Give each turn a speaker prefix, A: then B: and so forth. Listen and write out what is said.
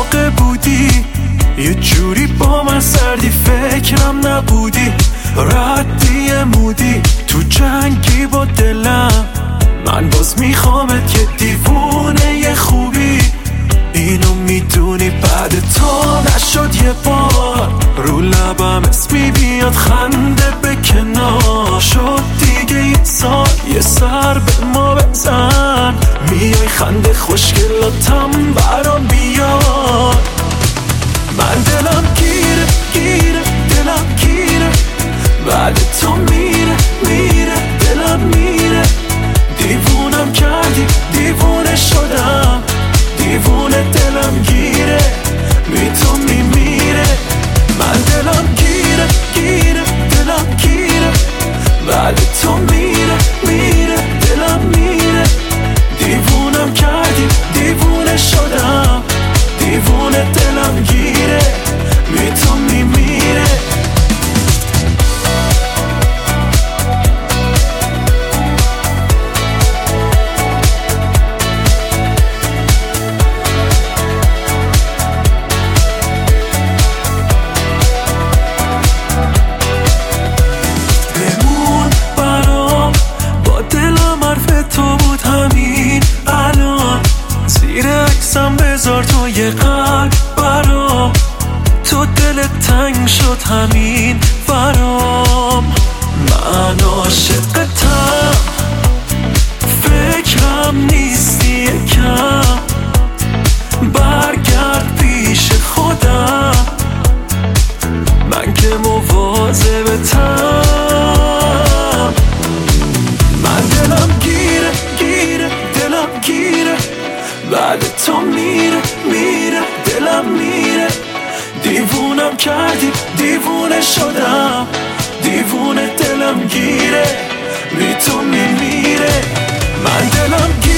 A: عاشق بودی، یه جوری با من سردی، فکرم نبودی، ردی مودی، تو جنگی با دلم. من باز میخوامت که دیوونه ی خوبی، اینو میدونی بعد تو نشد یه بار. رو لبم اسمی بیاد خنده به کنار، شد دیگه یه سال، یه سر به ما بزن، میای خنده خوشگلاتم برام بیاد. من دلم گیره گیره، دلم گیره، بعد تو میره میره، دلم میره. دیوونم کردی، دیوونه شدم، دیوونه دلم گیره، بی تو میمیره. من دلم گیره گیره، دلم گیره، بعد تو میره میره، دلم میره. دیوونم کردی، دیوونه شدم، دیوونه دلم گیره، بی تو میمیره. بذار تو یه قلب برام، تو دلت تنگ شد همین برام. من عاشقتم، فکرم نیستی یکم، برگرد پیش خودم، من که مواظبتم. من دلم گیره گیره، دلم گیره، بعد تو میره میره، دلم میره. دیوونم کردی، دیوونه شدم، دیوونه دلم گیره، بی تو میمیره. من دلم گیره